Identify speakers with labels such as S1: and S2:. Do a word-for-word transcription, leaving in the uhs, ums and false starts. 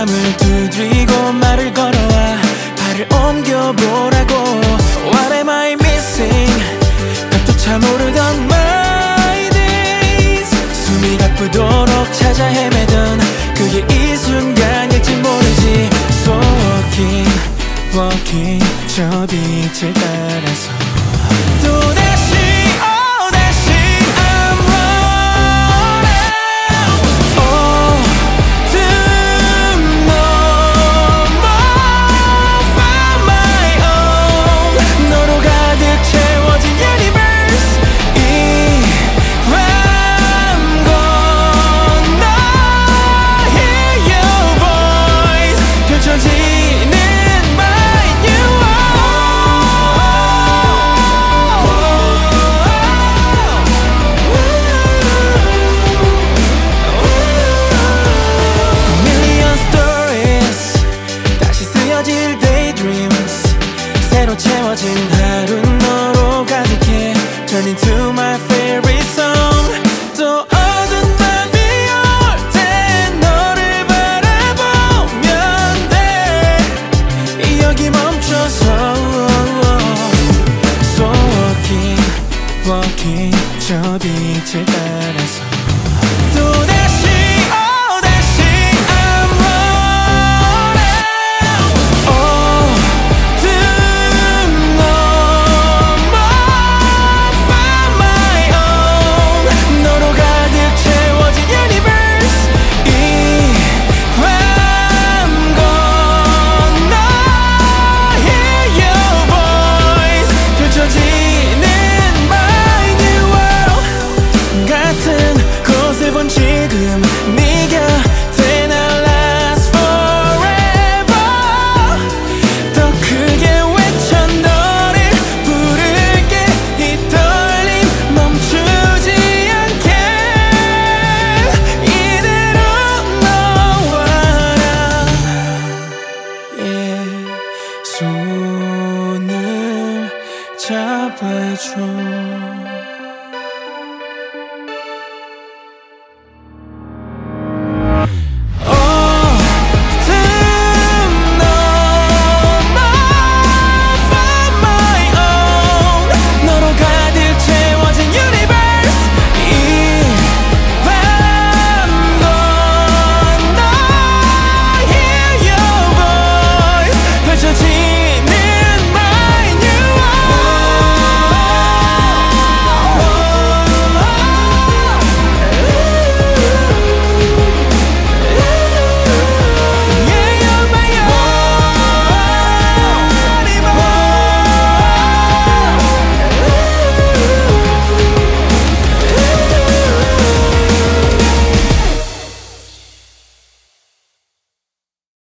S1: 맘을 두드리고 말을 걸어와 발을 옮겨보라고. What am I missing? 답조차 모르던 my days. 숨이 가쁘도록 찾아 헤매던 그게 이 순간일지 모르지. So walking, walking 저 빛을 따라서 또다시 oh 다시 I'm running. Oh tomorrow find my own. 너로 가득 채워진 universe. 이밤 건너 hear your voice. 펼쳐지는 my new million stories. 다시 쓰여질 daydreams. 새로 채워진 하루 너로 가득해. Turn into my favorite song. 또 어두운 밤이 올 때 너를 바라보면 돼. 여기 멈춰서 So walking, walking 저 빛을 따라서 또다시 oh 다시 I'm running. Oh tomorrow find my own. 너로 가득 채워진 universe. 이밤 건너 hear your voice. 펼쳐지는 my new world. 같은 곳에 본 지금 네가